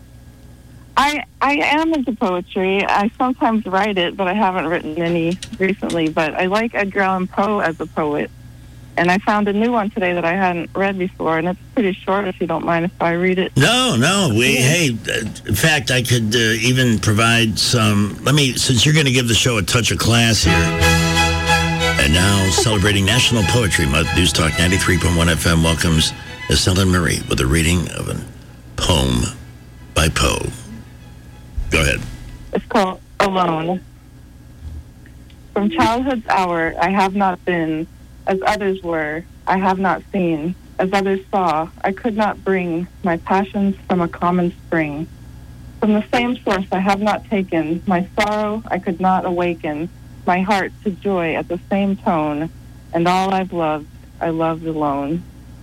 I I am into poetry. I sometimes write it, but I haven't written any recently. But I like Edgar Allan Poe as a poet. And I found a new one today that I hadn't read before, and it's pretty short, if you don't mind if I read it. No, no. We, hey, uh, in fact, I could uh, even provide some, let me, since you're going to give the show a touch of class here. And now, celebrating National Poetry Month, News Talk ninety-three point one F M welcomes Miss Ellen Marie with a reading of a poem by Poe. Go ahead. It's called Alone. From childhood's hour, I have not been as others were. I have not seen as others saw. I could not bring my passions from a common spring. From the same source I have not taken. My sorrow I could not awaken. My heart to joy at the same tone. And all I've loved, I loved alone.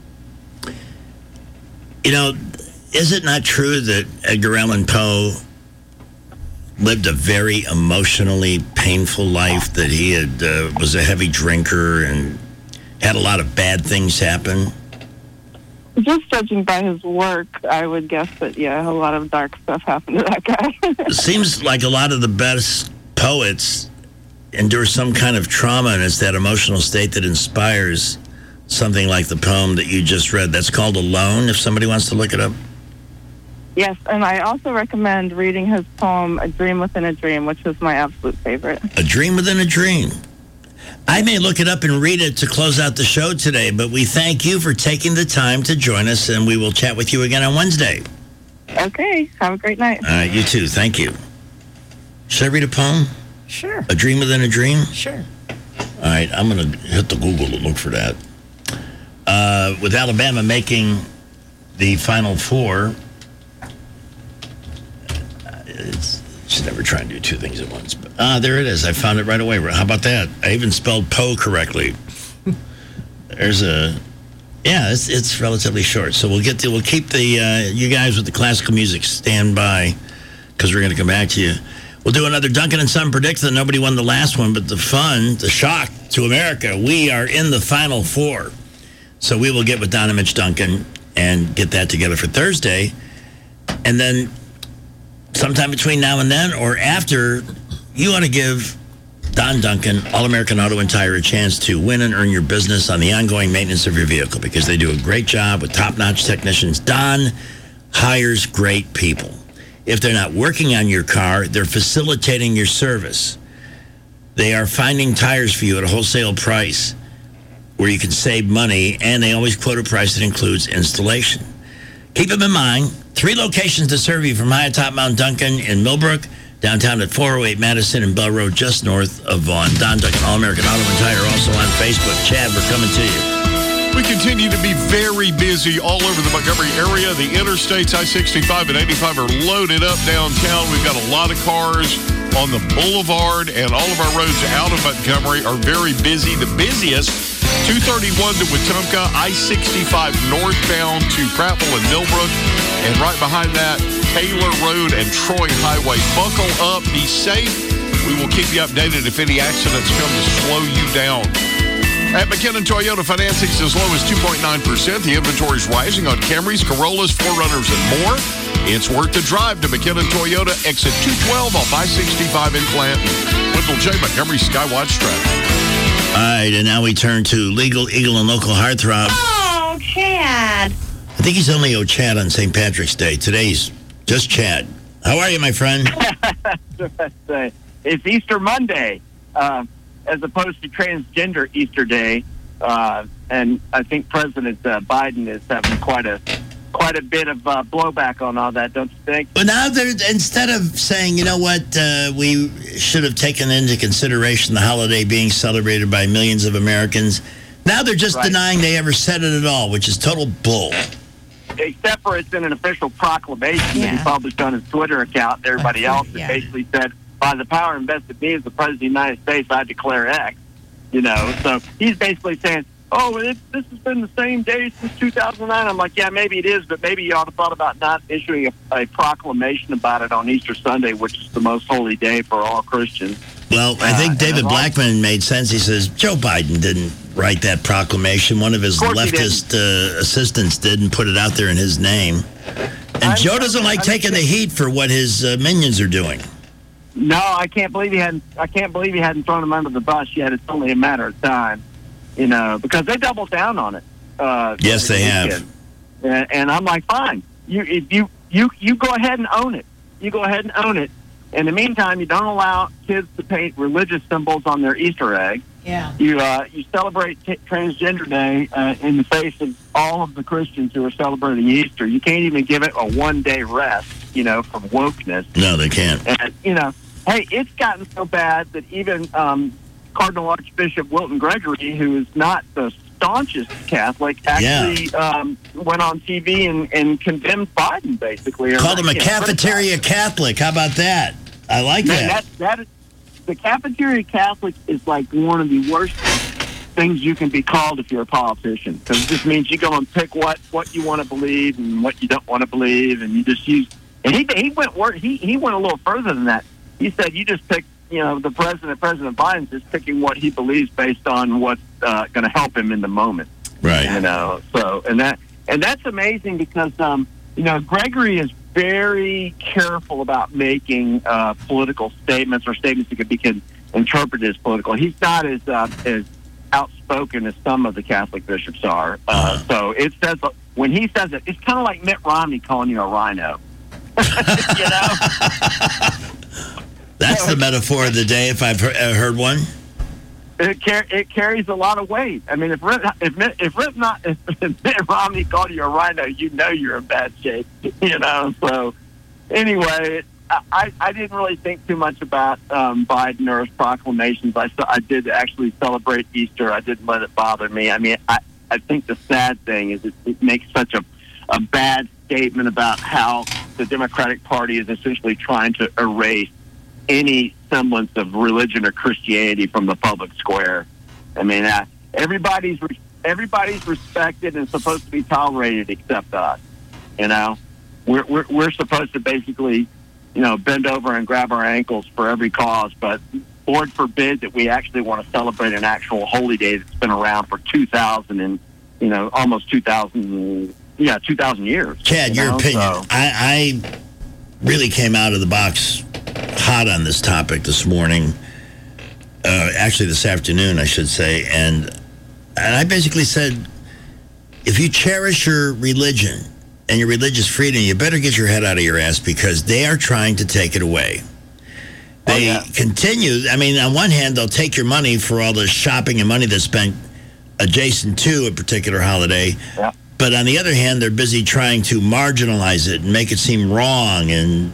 You know, is it not true that Edgar Allan Poe lived a very emotionally painful life, that he had uh, was a heavy drinker and had a lot of bad things happen? Just judging by his work, I would guess that, yeah, a lot of dark stuff happened to that guy. It seems like a lot of the best poets endure some kind of trauma, and it's that emotional state that inspires something like the poem that you just read. That's called Alone, if somebody wants to look it up. Yes, and I also recommend reading his poem, A Dream Within a Dream, which is my absolute favorite. A Dream Within a Dream. I may look it up and read it to close out the show today, but we thank you for taking the time to join us, and we will chat with you again on Wednesday. Okay, have a great night. All right, you too. Thank you. Should I read a poem? Sure. A Dream Within a Dream? Sure. All right, I'm going to hit the Google to look for that. uh, with Alabama making the Final Four. It's, should never try and do two things at once. But ah, there it is. I found it right away. How about that? I even spelled Poe correctly. There's a, yeah, it's it's relatively short. So we'll get to, we'll keep the uh, you guys with the classical music stand by, because we're going to come back to you. We'll do another Duncan and Son Predicts that nobody won the last one, but the fun, the shock to America, we are in the Final Four. So we will get with Don and Mitch Duncan and get that together for Thursday. And then sometime between now and then or after, you want to give Don Duncan, All-American Auto and Tire, a chance to win and earn your business on the ongoing maintenance of your vehicle, because they do a great job with top-notch technicians. Don hires great people. If they're not working on your car, they're facilitating your service. They are finding tires for you at a wholesale price where you can save money, and they always quote a price that includes installation. Keep them in mind. Three locations to serve you from high atop Mount Duncan in Millbrook, downtown at four oh eight Madison and Bell Road, just north of Vaughan. Don Duncan, All-American Auto and Tire, also on Facebook. Chad, we're coming to you. We continue to be very busy all over the Montgomery area. The interstates, I sixty-five and eighty-five, are loaded up downtown. We've got a lot of cars on the boulevard, and all of our roads out of Montgomery are very busy. The busiest, two thirty-one to Wetumpka, I sixty-five northbound to Prattville and Millbrook, and right behind that, Taylor Road and Troy Highway. Buckle up, be safe. We will keep you updated if any accidents come to slow you down. At McKinnon Toyota, financing is as low as two point nine percent. The inventory is rising on Camrys, Corollas, four runners, and more. It's worth the drive to McKinnon Toyota, exit two twelve off I sixty-five in Clanton. Wendell J. Montgomery Skywatch traffic. All right, and now we turn to Legal Eagle and Local Heartthrob. Oh, Chad. I think he's only old Chad on Saint Patrick's Day. Today's just Chad. How are you, my friend? It's Easter Monday, uh, as opposed to Transgender Easter Day, uh, and I think President uh, Biden is having quite a quite a bit of uh, blowback on all that, don't you think? But now, they're, instead of saying, you know what, uh, we should have taken into consideration the holiday being celebrated by millions of Americans, now they're just right. denying they ever said it at all, which is total bull. Except for it's in an official proclamation yeah. that he published on his Twitter account. Everybody else yeah. basically said, by the power invested in me as the President of the United States, I declare X. You know, so he's basically saying, oh, it, this has been the same day since two thousand nine. I'm like, yeah, maybe it is, but maybe you ought to thought about not issuing a, a proclamation about it on Easter Sunday, which is the most holy day for all Christians. Well, I think uh, David Blackman made sense. He says, Joe Biden didn't write that proclamation. One of his of leftist uh, assistants did and put it out there in his name. And I'm, Joe doesn't like I'm taking kidding. the heat for what his uh, minions are doing. No, I can't believe he hadn't. I can't believe he hadn't thrown him under the bus yet. It's only a matter of time, you know, because they doubled down on it. Uh, yes, they have. And, and I'm like, fine. You, if you, you, you go ahead and own it. You go ahead and own it. In the meantime, you don't allow kids to paint religious symbols on their Easter egg. Yeah. You, uh, you celebrate t- Transgender Day uh, in the face of all of the Christians who are celebrating Easter. You can't even give it a one-day rest, you know, from wokeness. No, they can't. And you know. Hey, it's gotten so bad that even um, Cardinal Archbishop Wilton Gregory, who is not the staunchest Catholic, actually yeah. um, went on T V and, and condemned Biden, basically. Called him a cafeteria Catholic. How about that? I like Man, that. that, that is, the cafeteria Catholic is like one of the worst things you can be called if you're a politician, because it just means you go and pick what, what you want to believe and what you don't want to believe, and you just use. And he he went he he went a little further than that. He said, you just pick, you know, the president, President Biden's just picking what he believes based on what's uh, going to help him in the moment. Right. You know, so, and that, and that's amazing because, um, you know, Gregory is very careful about making uh, political statements or statements that could be can, interpreted as political. He's not as, uh, as outspoken as some of the Catholic bishops are. Uh, so it says, when he says it, it's kind of like Mitt Romney calling you a rhino. You know? That's the metaphor of the day, if I've heard one. It, car- it carries a lot of weight. I mean, if Rick, if Mitt, if, Rick not, if, if Mitt Romney called you a rhino, you know you're in bad shape. You know. So anyway, I, I didn't really think too much about um, Biden or his proclamations. I I did actually celebrate Easter. I didn't let it bother me. I mean, I, I think the sad thing is it, it makes such a, a bad statement about how the Democratic Party is essentially trying to erase any semblance of religion or Christianity from the public square. I mean, uh, everybody's everybody's respected and supposed to be tolerated except us. You know, we're we're, we're supposed to basically, you know, bend over and grab our ankles for every cause, but Lord forbid that we actually want to celebrate an actual holy day that's been around for two thousand and, you know, almost two thousand, yeah, two thousand years. Chad, you your know? opinion. So, I, I really came out of the box hot on this topic this morning. Uh, actually, this afternoon, I should say. And, and I basically said, if you cherish your religion and your religious freedom, you better get your head out of your ass because they are trying to take it away. They oh, yeah. continue. I mean, on one hand, they'll take your money for all the shopping and money that's spent adjacent to a particular holiday. Yeah. But on the other hand, they're busy trying to marginalize it and make it seem wrong and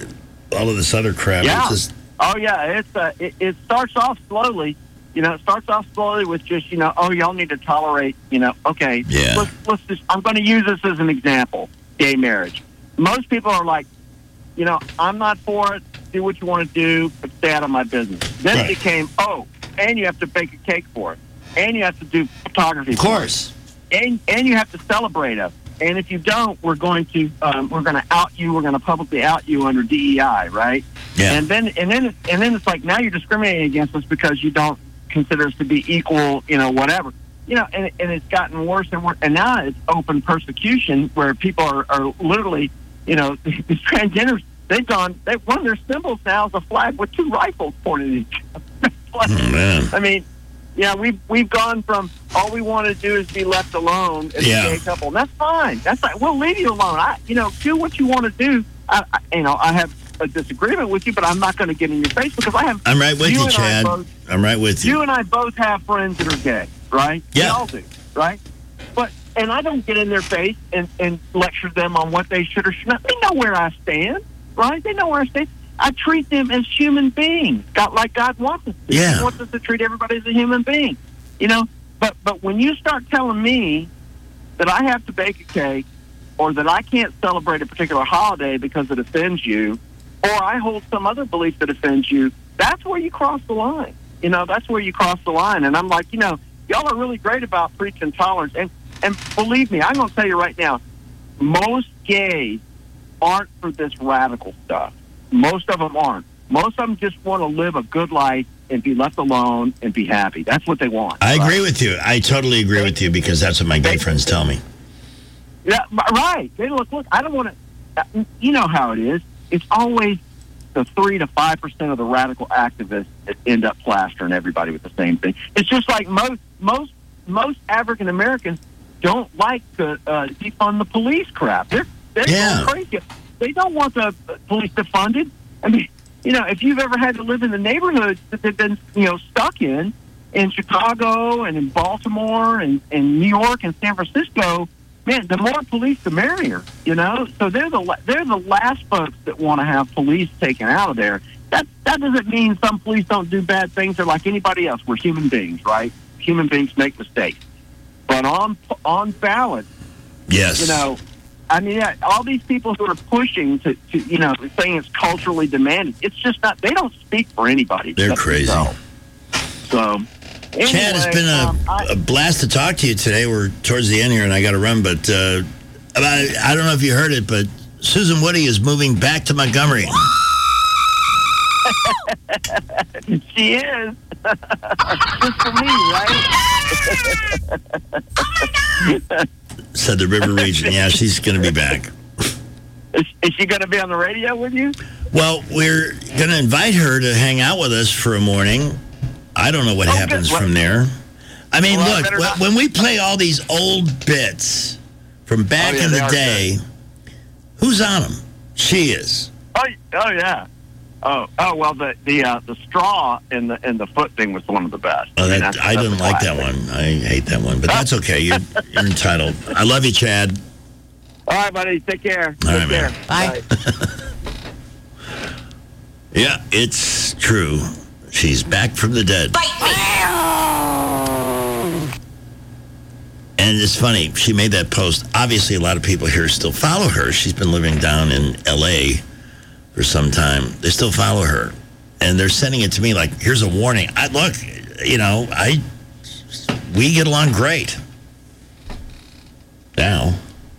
uh, all of this other crap. Yeah. It's just, oh, yeah. It's uh, it, it starts off slowly. You know, it starts off slowly with just, you know, oh, y'all need to tolerate, you know, okay. Yeah. Let's, let's just, I'm going to use this as an example, gay marriage. Most people are like, you know, I'm not for it. Do what you want to do, but stay out of my business. Then right. it became, oh, and you have to bake a cake for it. And you have to do photography of course. For it. And, and you have to celebrate us. And if you don't, we're going to um, we're going to out you. We're going to publicly out you under D E I, right? Yeah. And then and then and then it's like now you're discriminating against us because you don't consider us to be equal, you know, whatever. You know, and and it's gotten worse and worse. And now it's open persecution where people are, are literally, you know, these transgenders. They've gone. They one of their symbols now is a flag with two rifles pointed at each other. Like, oh, man. I mean. Yeah, we've we've gone from all we want to do is be left alone as yeah. a gay couple. And that's fine. That's fine. We'll leave you alone. I, you know, do what you want to do. I, I, you know, I have a disagreement with you, but I'm not going to get in your face because I have. I'm right with you, you Chad. Both, I'm right with you. You and I both have friends that are gay, right? Yeah. We all do, right? But and I don't get in their face and, and lecture them on what they should or should not. They know where I stand, right? They know where I stand. I treat them as human beings, God, like God wants us to. Yeah. He wants us to treat everybody as a human being, you know. But but when you start telling me that I have to bake a cake, or that I can't celebrate a particular holiday because it offends you, or I hold some other belief that offends you, that's where you cross the line. You know, that's where you cross the line. And I'm like, you know, y'all are really great about preaching tolerance, and and believe me, I'm going to tell you right now, most gays aren't for this radical stuff. Most of them aren't. Most of them just want to live a good life and be left alone and be happy. That's what they want. I right? agree with you. I totally agree with you because that's what my gay friends tell me. Yeah, right. They look, look, I don't want to, you know how it is. It's always the three to five percent of the radical activists that end up plastering everybody with the same thing. It's just like most, most, most African Americans don't like to uh, defund the police crap. They're, they're yeah. going crazy. They don't want the police defunded. I mean, you know, if you've ever had to live in the neighborhoods that they've been, you know, stuck in, in Chicago and in Baltimore and, and New York and San Francisco, man, the more police, the merrier, you know? So they're the they're the last folks that want to have police taken out of there. That that doesn't mean some police don't do bad things. They're like anybody else. We're human beings, right? Human beings make mistakes. But on on balance, yes, you know, I mean, yeah, all these people who are pushing to, to, you know, saying it's culturally demanded, it's just not, they don't speak for anybody. They're crazy. Themselves. So, anyway, Chad, it's been a, um, I, a blast to talk to you today. We're towards the end here, and I got to run, but uh, about, I don't know if you heard it, but Susan Woody is moving back to Montgomery. She is. Just for me, right? Said the River Region. Yeah, she's going to be back. Is, is she going to be on the radio with you? Well, we're going to invite her to hang out with us for a morning. I don't know what oh, happens well, from there. I mean, well, look, when, when we play all these old bits from back oh, yeah, in the day, good. Who's on them? She is. Oh, oh yeah. Oh, oh well, the the uh, the straw and the and the foot thing was one of the best. Oh, that, I, mean, I didn't like that one. I hate that one, but that's okay. You're you're entitled. I love you, Chad. All right, buddy. Take care. All Take right, care. man. Bye. Yeah, it's true. She's back from the dead. Bite me. And it's funny, she made that post. Obviously, a lot of people here still follow her. She's been living down in L A for some time. They still follow her. And they're sending it to me like, here's a warning. I look, you know, I we get along great. Now,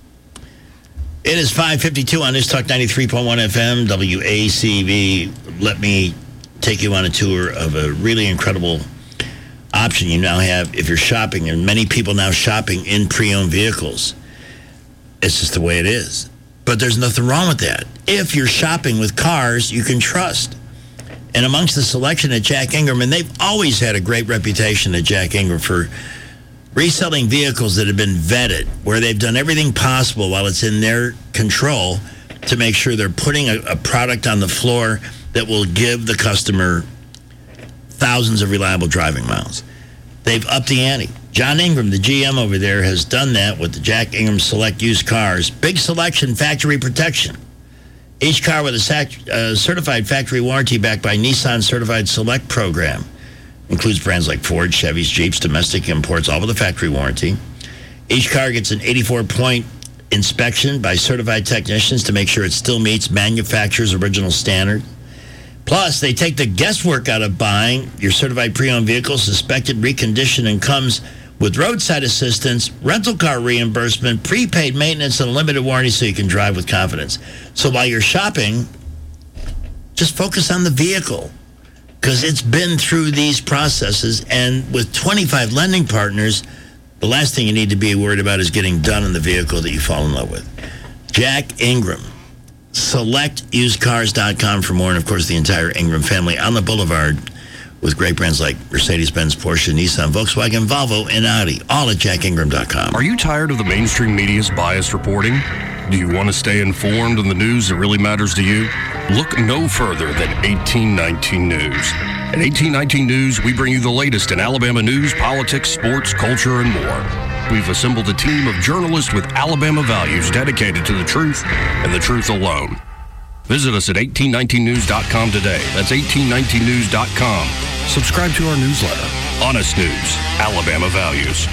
it is five fifty-two on News Talk ninety-three point one F M, W A C V. Let me take you on a tour of a really incredible option you now have if you're shopping, and many people now shopping in pre-owned vehicles. It's just the way it is. But there's nothing wrong with that. If you're shopping with cars you can trust. And amongst the selection at Jack Ingram, and they've always had a great reputation at Jack Ingram for reselling vehicles that have been vetted, where they've done everything possible while it's in their control to make sure they're putting a, a product on the floor that will give the customer thousands of reliable driving miles. They've upped the ante. John Ingram, the G M over there, has done that with the Jack Ingram Select Used Cars. Big selection, factory protection. Each car with a sac- uh, certified factory warranty backed by Nissan Certified Select program. Includes brands like Ford, Chevys, Jeeps, domestic imports, all with a factory warranty. Each car gets an eighty-four point inspection by certified technicians to make sure it still meets manufacturer's original standard. Plus, they take the guesswork out of buying your certified pre-owned vehicle, suspected recondition, and comes with roadside assistance, rental car reimbursement, prepaid maintenance, and a limited warranty so you can drive with confidence. So while you're shopping, just focus on the vehicle because it's been through these processes. And with twenty-five lending partners, the last thing you need to be worried about is getting done in the vehicle that you fall in love with. Jack Ingram. select used cars dot com for more, and of course the entire Ingram family on the boulevard with great brands like Mercedes-Benz, Porsche, Nissan, Volkswagen, Volvo, and Audi, all at jack ingram dot com. Are you tired of the mainstream media's biased reporting? Do you want to stay informed on the news that really matters to you? Look no further than eighteen nineteen News. At eighteen nineteen News, we bring you the latest in Alabama news, politics, sports, culture, and more. We've assembled a team of journalists with Alabama values dedicated to the truth and the truth alone. Visit us at eighteen nineteen news dot com today. That's eighteen nineteen news dot com. Subscribe to our newsletter. Honest News, Alabama Values.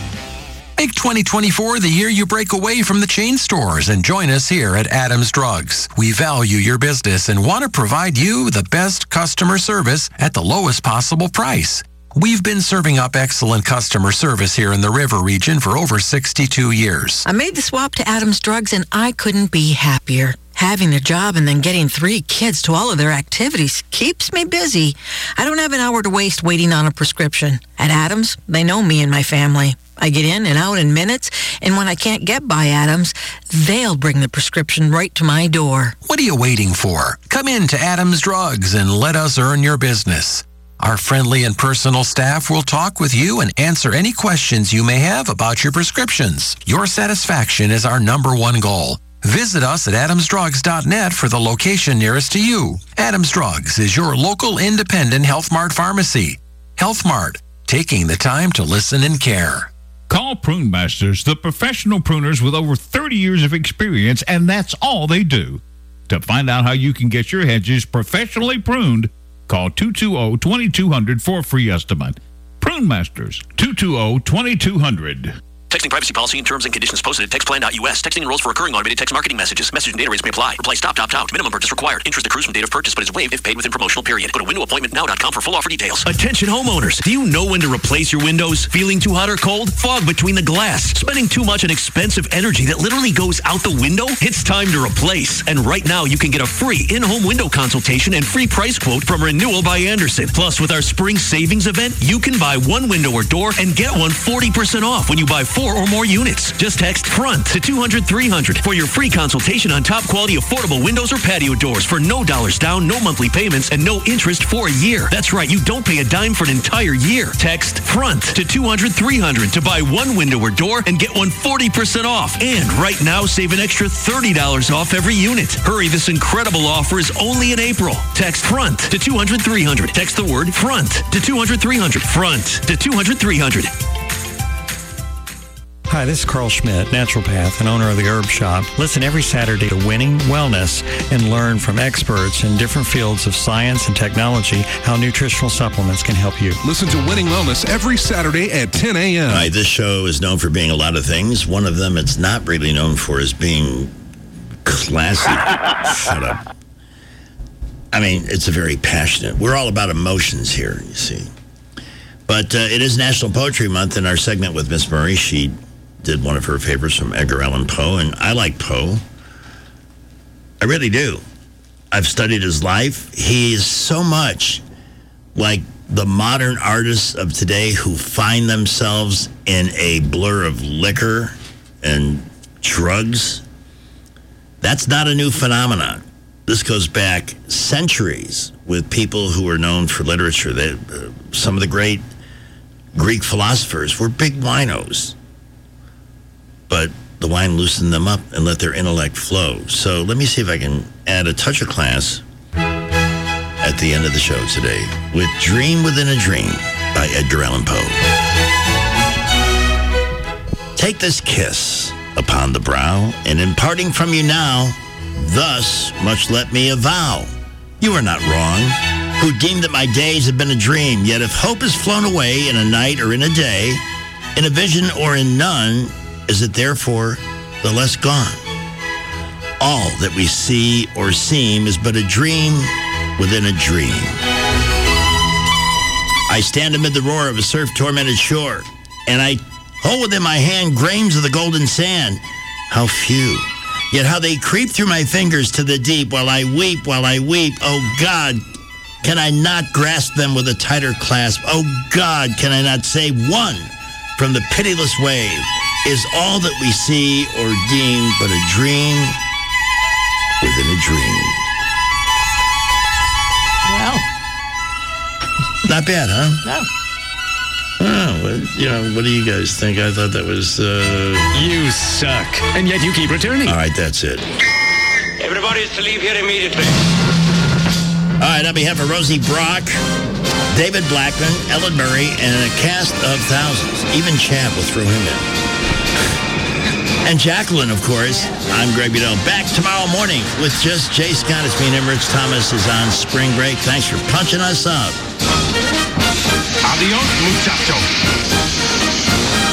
Make twenty twenty-four the year you break away from the chain stores and join us here at Adams Drugs. We value your business and want to provide you the best customer service at the lowest possible price. We've been serving up excellent customer service here in the River region for over sixty-two years. I made the swap to Adams Drugs and I couldn't be happier. Having a job and then getting three kids to all of their activities keeps me busy. I don't have an hour to waste waiting on a prescription. At Adams, they know me and my family. I get in and out in minutes, and when I can't get by Adams, they'll bring the prescription right to my door. What are you waiting for? Come in to Adams Drugs and let us earn your business. Our friendly and personal staff will talk with you and answer any questions you may have about your prescriptions. Your satisfaction is our number one goal. Visit us at adams drugs dot net for the location nearest to you. Adams Drugs is your local independent Health Mart pharmacy. Health Mart, taking the time to listen and care. Call Prune Masters, the professional pruners with over thirty years of experience, and that's all they do. To find out how you can get your hedges professionally pruned, call two two zero, two two zero zero for a free estimate. Prune Masters, two two zero, two two zero zero. Texting privacy policy and terms and conditions posted at text plan dot U S. Texting enrolls for recurring automated text marketing messages. Message and data rates may apply. Reply stop, opt out. Minimum purchase required. Interest accrues from date of purchase but is waived if paid within promotional period. Go to window appointment now dot com for full offer details. Attention homeowners. Do you know when to replace your windows? Feeling too hot or cold? Fog between the glass? Spending too much on expensive energy that literally goes out the window? It's time to replace. And right now you can get a free in-home window consultation and free price quote from Renewal by Andersen. Plus, with our spring savings event, you can buy one window or door and get one forty percent off when you buy four or more units. Just text FRONT to two hundred, three hundred for your free consultation on top quality affordable windows or patio doors for no dollars down, no monthly payments, and no interest for a year. That's right, you don't pay a dime for an entire year. Text FRONT to two hundred, three hundred to buy one window or door and get one forty percent off. And right now, save an extra thirty dollars off every unit. Hurry, this incredible offer is only in April. Text FRONT to two hundred, three hundred. Text the word FRONT to two hundred, three hundred. FRONT to two hundred, three hundred. Hi, this is Carl Schmidt, naturopath and owner of the Herb Shop. Listen every Saturday to Winning Wellness and learn from experts in different fields of science and technology how nutritional supplements can help you. Listen to Winning Wellness every Saturday at ten a.m. All right, this show is known for being a lot of things. One of them it's not really known for is being classy. Shut up. I mean, it's a very passionate. We're all about emotions here, you see. But uh, it is National Poetry Month, and our segment with Miss Murray, she did one of her favorites from Edgar Allan Poe, and I like Poe. I really do. I've studied his life. He is so much like the modern artists of today who find themselves in a blur of liquor and drugs. That's not a new phenomenon. This goes back centuries with people who are known for literature. They, uh, some of the great Greek philosophers were big winos. But the wine loosened them up and let their intellect flow. So let me see if I can add a touch of class at the end of the show today with Dream Within a Dream by Edgar Allan Poe. Take this kiss upon the brow, and in parting from you now, thus much let me avow. You are not wrong, who deem that my days have been a dream. Yet if hope is flown away in a night or in a day, in a vision or in none, is it therefore the less gone? All that we see or seem is but a dream within a dream. I stand amid the roar of a surf-tormented shore, and I hold within my hand grains of the golden sand. How few, yet how they creep through my fingers to the deep, while I weep, while I weep. Oh God, can I not grasp them with a tighter clasp? Oh God, can I not say one from the pitiless wave? Is all that we see or deem but a dream within a dream? Well. Not bad, huh? No. Oh, well, you know, what do you guys think? I thought that was, uh... You suck. And yet you keep returning. All right, that's it. Everybody is to leave here immediately. All right, on behalf of Rosie Brock, David Blackman, Ellen Murray, and a cast of thousands. Even Chad will throw him in. And Jacqueline, of course. I'm Greg Bedell. Back tomorrow morning with just Jay Scott. It's me and Rich Thomas is on spring break. Thanks for punching us up. Adios, muchacho.